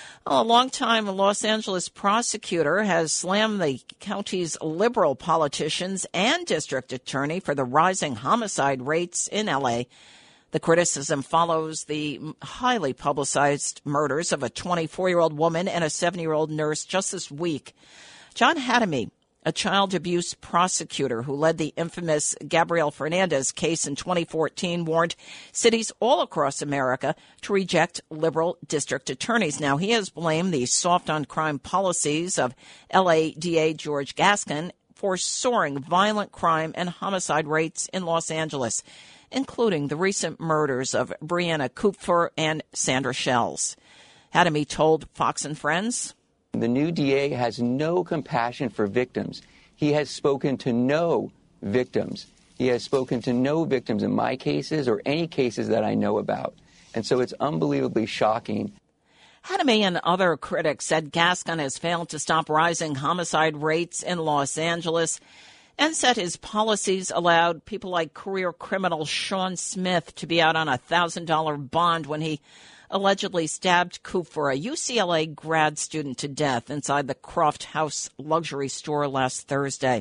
A longtime Los Angeles prosecutor has slammed the county's liberal politicians and district attorney for the rising homicide rates in L.A. The criticism follows the highly publicized murders of a 24-year-old woman and a 70-year-old nurse just this week. John Hatami, a child abuse prosecutor who led the infamous Gabriel Fernandez case in 2014, warned cities all across America to reject liberal district attorneys. Now, he has blamed the soft-on-crime policies of L.A. DA George Gascon for soaring violent crime and homicide rates in Los Angeles, including the recent murders of Brianna Kupfer and Sandra Shells. Hatami told Fox and Friends, "The new DA has no compassion for victims. He has spoken to no victims. He has spoken to no victims in my cases or any cases that I know about. And so it's unbelievably shocking." Hatami and other critics said Gascon has failed to stop rising homicide rates in Los Angeles and said his policies allowed people like career criminal Sean Smith to be out on a $1,000 bond when he allegedly stabbed Kupfer, a UCLA grad student, to death inside the Croft House luxury store last Thursday.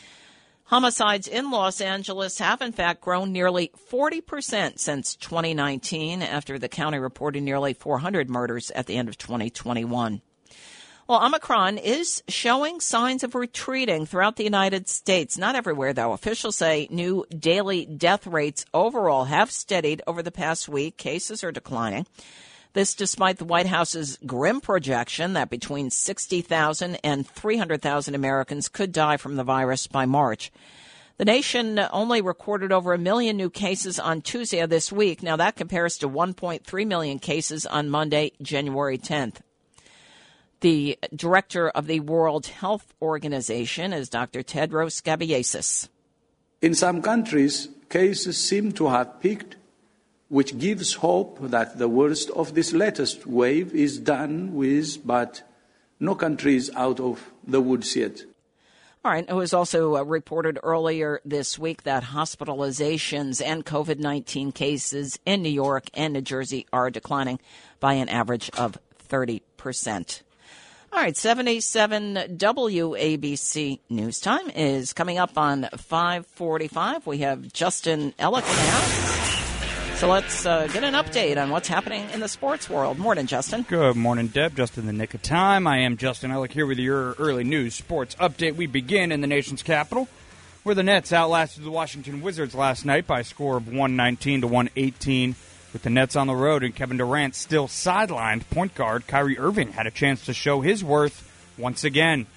Homicides in Los Angeles have, in fact, grown nearly 40% since 2019, after the county reported nearly 400 murders at the end of 2021. Well, Omicron is showing signs of retreating throughout the United States. Not everywhere, though. Officials say new daily death rates overall have steadied over the past week. Cases are declining. This despite the White House's grim projection that between 60,000 and 300,000 Americans could die from the virus by March. The nation only recorded over 1 million new cases on Tuesday of this week. Now, that compares to 1.3 million cases on Monday, January 10th. The director of the World Health Organization is Dr. Tedros Ghebreyesus. In some countries, cases seem to have peaked, which gives hope that the worst of this latest wave is done with, but no country is out of the woods yet. All right. It was also reported earlier this week that hospitalizations and COVID-19 cases in New York and New Jersey are declining by an average of 30%. All right, 77 WABC News Time is coming up on 5:45. We have Justin Ellick now. So let's get an update on what's happening in the sports world. Morning, Justin. Good morning, Deb. Just in the nick of time. I am Justin Ellick here with your early news sports update. We begin in the nation's capital, where the Nets outlasted the Washington Wizards last night by a score of 119 to 118. With the Nets on the road and Kevin Durant still sidelined, point guard Kyrie Irving had a chance to show his worth once again.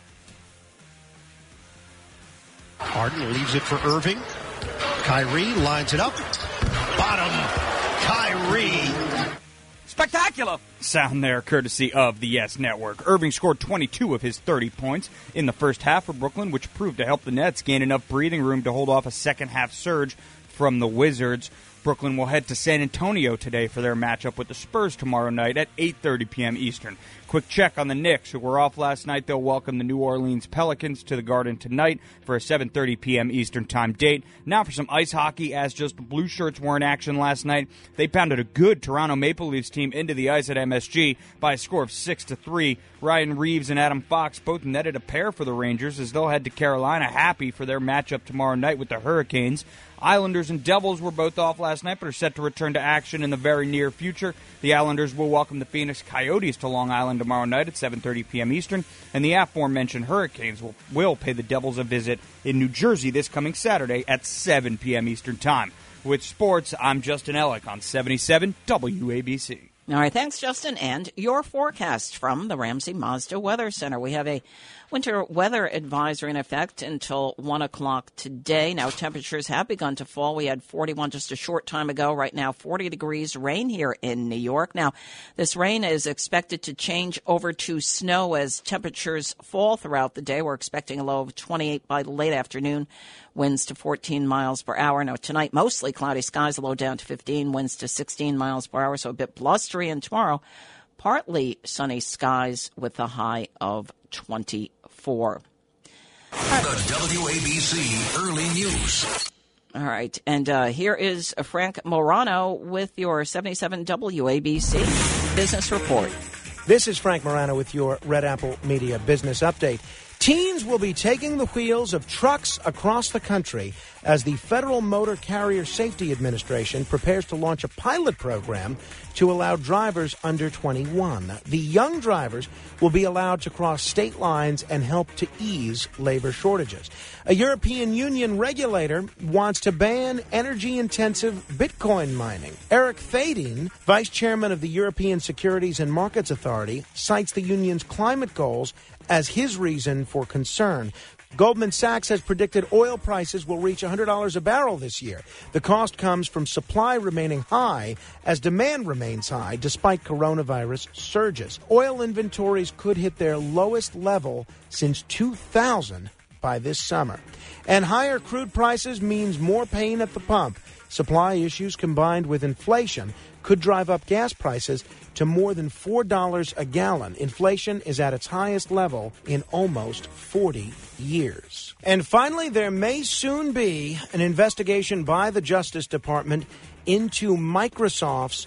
Harden leaves it for Irving. Kyrie lines it up. Bottom. Kyrie. Spectacular sound there, courtesy of the Yes Network. Irving scored 22 of his 30 points in the first half for Brooklyn, which proved to help the Nets gain enough breathing room to hold off a second-half surge from the Wizards. Brooklyn will head to San Antonio today for their matchup with the Spurs tomorrow night at 8:30 p.m. Eastern. Quick check on the Knicks, who were off last night. They'll welcome the New Orleans Pelicans to the Garden tonight for a 7:30 p.m. Eastern time date. Now for some ice hockey, as just the Blue Shirts were in action last night. They pounded a good Toronto Maple Leafs team into the ice at MSG by a score of 6-3. Ryan Reeves and Adam Fox both netted a pair for the Rangers as they'll head to Carolina happy for their matchup tomorrow night with the Hurricanes. Islanders and Devils were both off last night but are set to return to action in the very near future. The Islanders will welcome the Phoenix Coyotes to Long Island tomorrow night at 7:30 p.m. Eastern, and the aforementioned Hurricanes will pay the Devils a visit in New Jersey this coming Saturday at 7 p.m. Eastern Time. With sports, I'm Justin Ellick on 77 WABC. All right, thanks, Justin. And your forecast from the Ramsey Mazda Weather Center. We have a winter weather advisory in effect until 1 o'clock today. Now, temperatures have begun to fall. We had 41 just a short time ago. Right now, 40 degrees, rain here in New York. Now, this rain is expected to change over to snow as temperatures fall throughout the day. We're expecting a low of 28 by the late afternoon. Winds to 14 miles per hour. Now, tonight, mostly cloudy skies, a low down to 15, winds to 16 miles per hour, so a bit blustery. And tomorrow, partly sunny skies with a high of 24. The WABC Early News. All right, and here is Frank Morano with your 77 WABC Business Report. This is Frank Morano with your Red Apple Media Business Update. Teens will be taking the wheels of trucks across the country as the Federal Motor Carrier Safety Administration prepares to launch a pilot program to allow drivers under 21. The young drivers will be allowed to cross state lines and help to ease labor shortages. A European Union regulator wants to ban energy-intensive Bitcoin mining. Eric Thadeen, vice chairman of the European Securities and Markets Authority, cites the union's climate goals as his reason for concern. Goldman Sachs has predicted oil prices will reach $100 a barrel this year. The cost comes from supply remaining high as demand remains high despite coronavirus surges. Oil inventories could hit their lowest level since 2000 by this summer. And higher crude prices means more pain at the pump. Supply issues combined with inflation could drive up gas prices to more than $4 a gallon. Inflation is at its highest level in almost 40 years. And finally, there may soon be an investigation by the Justice Department into Microsoft's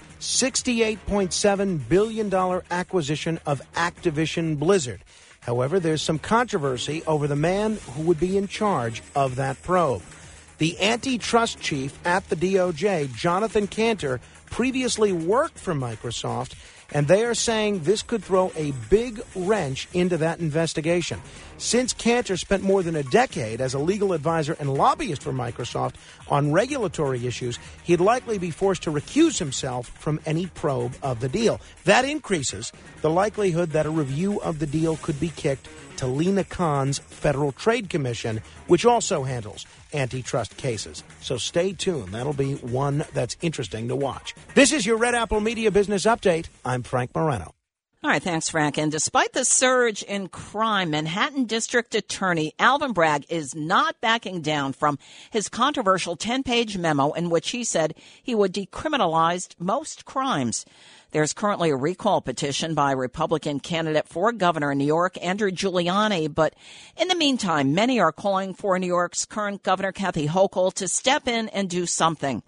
$68.7 billion acquisition of Activision Blizzard. However, there's some controversy over the man who would be in charge of that probe. The antitrust chief at the DOJ, Jonathan Kanter, previously worked for Microsoft, and they are saying this could throw a big wrench into that investigation. Since Kanter spent more than a decade as a legal advisor and lobbyist for Microsoft on regulatory issues, he'd likely be forced to recuse himself from any probe of the deal. That increases the likelihood that a review of the deal could be kicked to Lena Khan's Federal Trade Commission, which also handles antitrust cases. So stay tuned. That'll be one that's interesting to watch. This is your Red Apple Media Business Update. I'm Frank Morano. All right, thanks, Frank. And despite the surge in crime, Manhattan District Attorney Alvin Bragg is not backing down from his controversial 10-page memo in which he said he would decriminalize most crimes. There's currently a recall petition by Republican candidate for governor in New York, Andrew Giuliani. But in the meantime, many are calling for New York's current governor, Kathy Hochul, to step in and do something.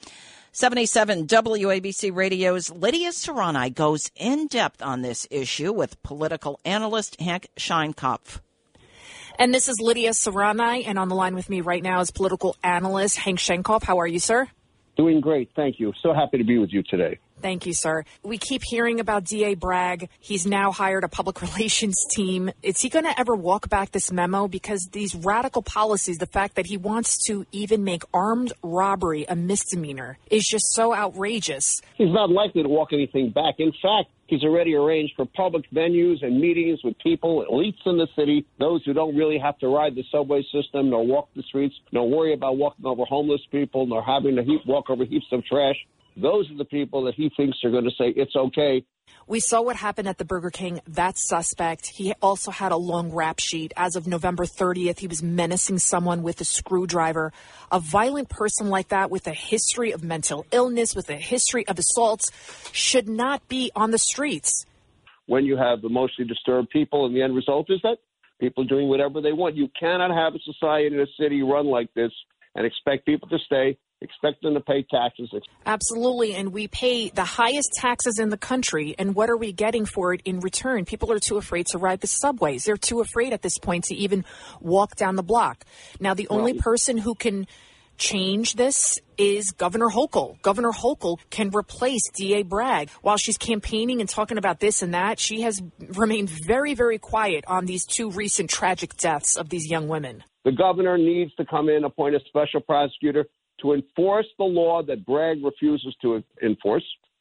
77 WABC Radio's Lydia Serrani goes in depth on this issue with political analyst Hank Scheinkopf. And this is Lydia Serrani, and on the line with me right now is political analyst Hank Scheinkopf. How are you, sir? Doing great. Thank you. So happy to be with you today. Thank you, sir. We keep hearing about D.A. Bragg. He's now hired a public relations team. Is he going to ever walk back this memo? Because these radical policies, the fact that he wants to even make armed robbery a misdemeanor is just so outrageous. He's not likely to walk anything back. In fact, he's already arranged for public venues and meetings with people, elites in the city, those who don't really have to ride the subway system, nor walk the streets, nor worry about walking over homeless people, nor having to walk over heaps of trash. Those are the people that he thinks are going to say it's okay. We saw what happened at the Burger King. That's suspect. He also had a long rap sheet. As of November 30th, he was menacing someone with a screwdriver. A violent person like that with a history of mental illness, with a history of assaults, should not be on the streets. When you have emotionally disturbed people, and the end result is that people doing whatever they want. You cannot have a society in a city run like this and expect people to stay, expect them to pay taxes. Absolutely, and we pay the highest taxes in the country, and what are we getting for it in return? People are too afraid to ride the subways. They're too afraid at this point to even walk down the block. Now, the only person who can change this is Governor Hochul. Governor Hochul can replace D.A. Bragg. While she's campaigning and talking about this and that, she has remained very, very quiet on these two recent tragic deaths of these young women. The governor needs to come in, appoint a special prosecutor to enforce the law that Bragg refuses to enforce.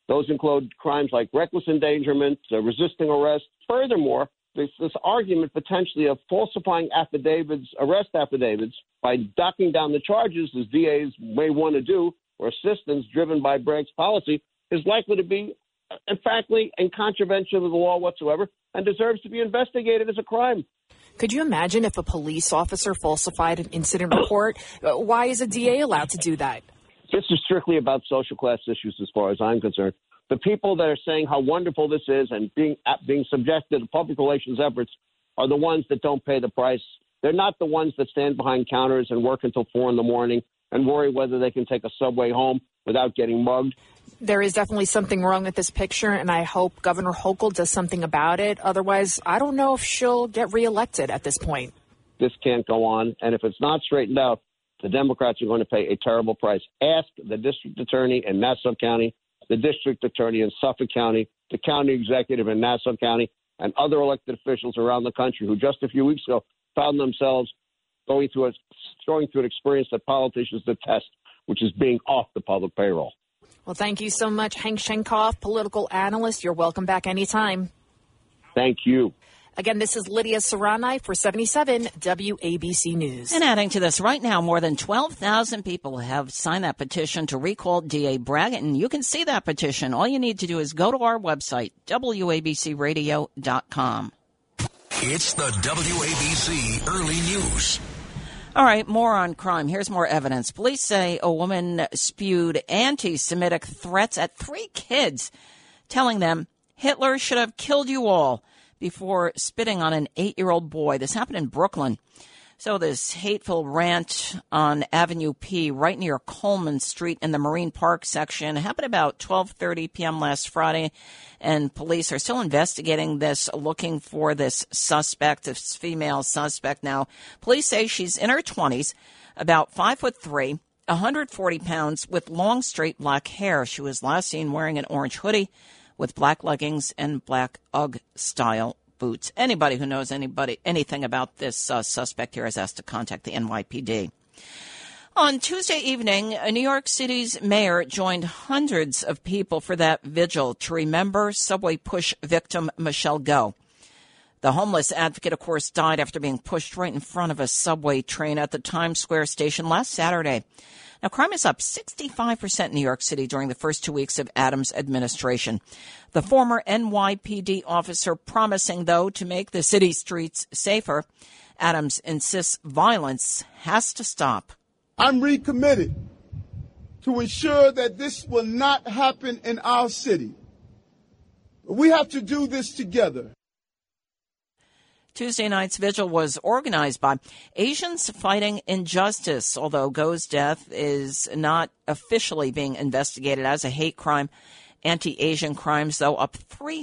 Those include crimes like reckless endangerment, resisting arrest. Furthermore, this argument potentially of falsifying arrest affidavits by docking down the charges, as DAs may want to do, or assistance driven by Bragg's policy, is likely to be, in fact, in contravention of the law whatsoever and deserves to be investigated as a crime. Could you imagine if a police officer falsified an incident report? Why is a DA allowed to do that? This is strictly about social class issues as far as I'm concerned. The people that are saying how wonderful this is and being subjected to public relations efforts are the ones that don't pay the price. They're not the ones that stand behind counters and work until 4 a.m. and worry whether they can take a subway home without getting mugged. There is definitely something wrong with this picture, and I hope Governor Hochul does something about it. Otherwise, I don't know if she'll get reelected at this point. This can't go on, and if it's not straightened out, the Democrats are going to pay a terrible price. Ask the district attorney in Nassau County, the district attorney in Suffolk County, the county executive in Nassau County, and other elected officials around the country who just a few weeks ago found themselves going through an experience that politicians detest, which is being off the public payroll. Well, thank you so much, Hank Shenkoff, political analyst. You're welcome back anytime. Thank you. Again, this is Lydia Serrani for 77 WABC News. And adding to this, right now, more than 12,000 people have signed that petition to recall DA Bragg. And you can see that petition. All you need to do is go to our website, WABCRadio.com. It's the WABC Early News. All right, more on crime. Here's more evidence. Police say a woman spewed anti-Semitic threats at 3 kids, telling them Hitler should have killed you all, before spitting on an 8-year-old boy. This happened in Brooklyn. So this hateful rant on Avenue P, right near Coleman Street in the Marine Park section, happened about 12:30 p.m. last Friday, and police are still investigating this, looking for this suspect, this female suspect. Now, police say she's in her 20s, about 5'3", 140 pounds, with long, straight black hair. She was last seen wearing an orange hoodie with black leggings and black Ugg-style boots. Anybody who knows anything about this suspect here is asked to contact the NYPD. On Tuesday evening, New York City's mayor joined hundreds of people for that vigil to remember subway push victim Michelle Go. The homeless advocate, of course, died after being pushed right in front of a subway train at the Times Square station last Saturday. Now, crime is up 65% in New York City during the first 2 weeks of Adams' administration. The former NYPD officer promising, though, to make the city streets safer. Adams insists violence has to stop. I'm recommitted to ensure that this will not happen in our city. We have to do this together. Tuesday night's vigil was organized by Asians Fighting Injustice, although Go's death is not officially being investigated as a hate crime. Anti-Asian crimes, though, up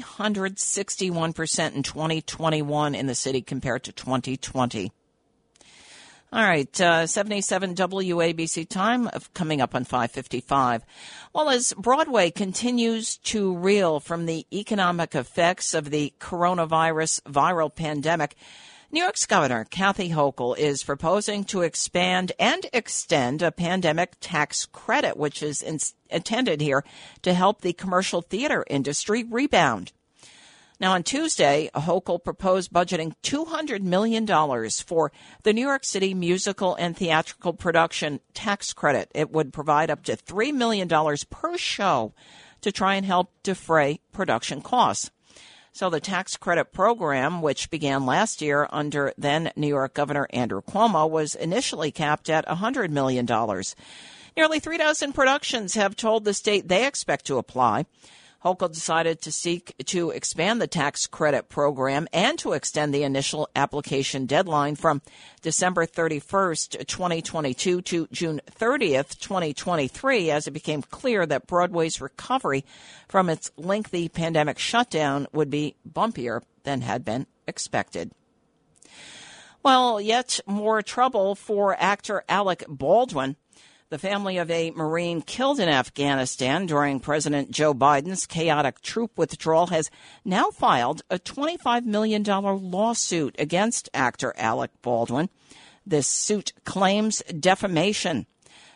361% in 2021 in the city compared to 2020. All right, 77 WABC time coming up on 5:55. Well, as Broadway continues to reel from the economic effects of the coronavirus viral pandemic, New York's Governor Kathy Hochul is proposing to expand and extend a pandemic tax credit, which is intended here to help the commercial theater industry rebound. Now, on Tuesday, Hochul proposed budgeting $200 million for the New York City musical and theatrical production tax credit. It would provide up to $3 million per show to try and help defray production costs. So the tax credit program, which began last year under then New York Governor Andrew Cuomo, was initially capped at $100 million. Nearly 3 dozen productions have told the state they expect to apply. Hochul decided to seek to expand the tax credit program and to extend the initial application deadline from December 31st, 2022 to June 30th, 2023, as it became clear that Broadway's recovery from its lengthy pandemic shutdown would be bumpier than had been expected. Well, yet more trouble for actor Alec Baldwin. The family of a Marine killed in Afghanistan during President Joe Biden's chaotic troop withdrawal has now filed a $25 million lawsuit against actor Alec Baldwin. This suit claims defamation.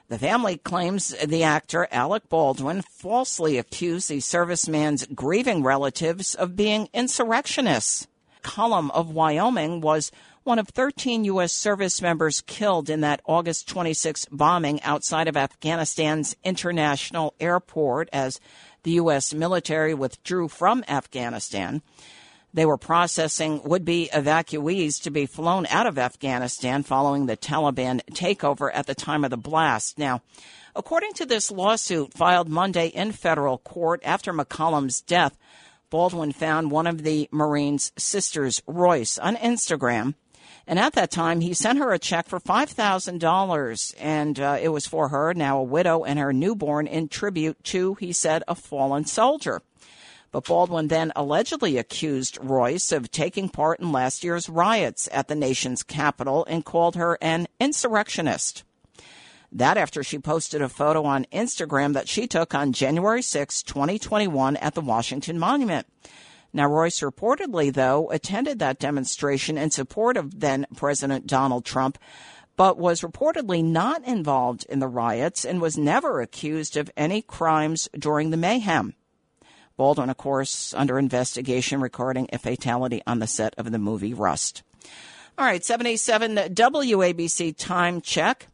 The family claims the actor Alec Baldwin falsely accused the serviceman's grieving relatives of being insurrectionists. Cullum of Wyoming was one of 13 U.S. service members killed in that August 26 bombing outside of Afghanistan's international airport as the U.S. military withdrew from Afghanistan. They were processing would-be evacuees to be flown out of Afghanistan following the Taliban takeover at the time of the blast. Now, according to this lawsuit filed Monday in federal court after McCollum's death, Baldwin found one of the Marines' sisters, Royce, on Instagram. And at that time, he sent her a check for $5,000, and it was for her, now a widow, and her newborn in tribute to, he said, a fallen soldier. But Baldwin then allegedly accused Royce of taking part in last year's riots at the nation's capital and called her an insurrectionist. That after she posted a photo on Instagram that she took on January 6, 2021 at the Washington Monument. Now, Royce reportedly, though, attended that demonstration in support of then-President Donald Trump, but was reportedly not involved in the riots and was never accused of any crimes during the mayhem. Baldwin, of course, under investigation regarding a fatality on the set of the movie Rust. All right, 77 WABC time check,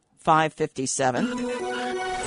5:57.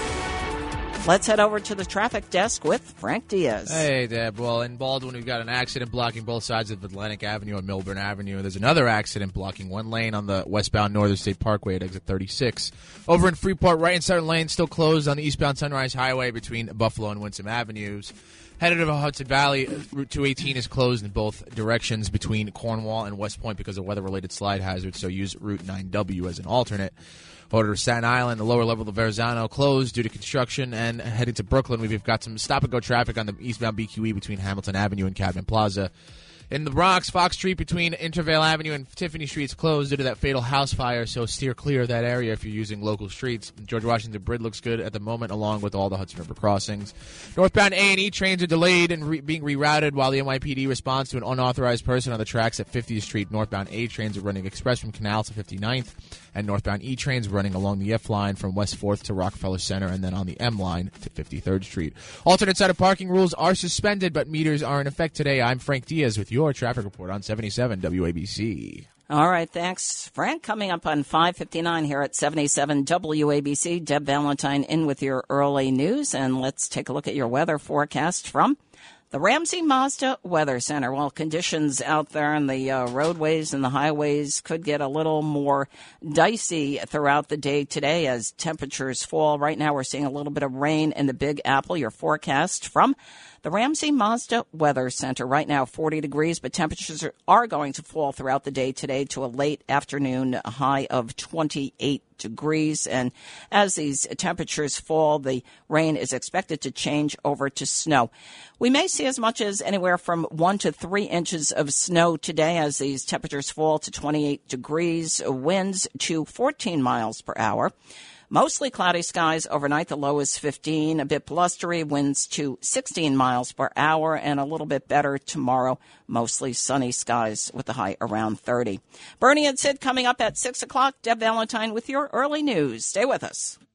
Let's head over to the traffic desk with Frank Diaz. Hey, Deb. Well, in Baldwin, we've got an accident blocking both sides of Atlantic Avenue and Milburn Avenue. There's another accident blocking one lane on the westbound Northern State Parkway at exit 36. Over in Freeport, right and center lane still closed on the eastbound Sunrise Highway between Buffalo and Winsome Avenues. Headed over Hudson Valley, Route 218 is closed in both directions between Cornwall and West Point because of weather-related slide hazards, so use Route 9W as an alternate. Over to Staten Island, the lower level of Verrazano closed due to construction, and heading to Brooklyn, we've got some stop-and-go traffic on the eastbound BQE between Hamilton Avenue and Cadman Plaza. In the Bronx, Fox Street between Intervale Avenue and Tiffany Streets closed due to that fatal house fire, so steer clear of that area if you're using local streets. George Washington Bridge looks good at the moment, along with all the Hudson River crossings. Northbound A&E trains are delayed and being rerouted while the NYPD responds to an unauthorized person on the tracks at 50th Street. Northbound A trains are running express from Canal to 59th, and northbound E trains running along the F line from West 4th to Rockefeller Center, and then on the M line to 53rd Street. Alternate side of parking rules are suspended, but meters are in effect today. I'm Frank Diaz with your traffic report on 77 WABC. All right, thanks, Frank. Coming up on 5:59 here at 77 WABC, Deb Valentine in with your early news, and let's take a look at your weather forecast from the Ramsey Mazda Weather Center. Well, conditions out there on the roadways and the highways could get a little more dicey throughout the day today as temperatures fall. Right now we're seeing a little bit of rain in the Big Apple. Your forecast from the Ramsey Mazda Weather Center. Right now 40 degrees, but temperatures are going to fall throughout the day today to a late afternoon high of 28 degrees. And as these temperatures fall, the rain is expected to change over to snow. We may see as much as anywhere from 1 to 3 inches of snow today as these temperatures fall to 28 degrees, winds to 14 miles per hour. Mostly cloudy skies overnight. The low is 15, a bit blustery, winds to 16 miles per hour, and a little bit better tomorrow. Mostly sunny skies with the high around 30. Bernie and Sid coming up at 6 o'clock. Deb Valentine with your early news. Stay with us.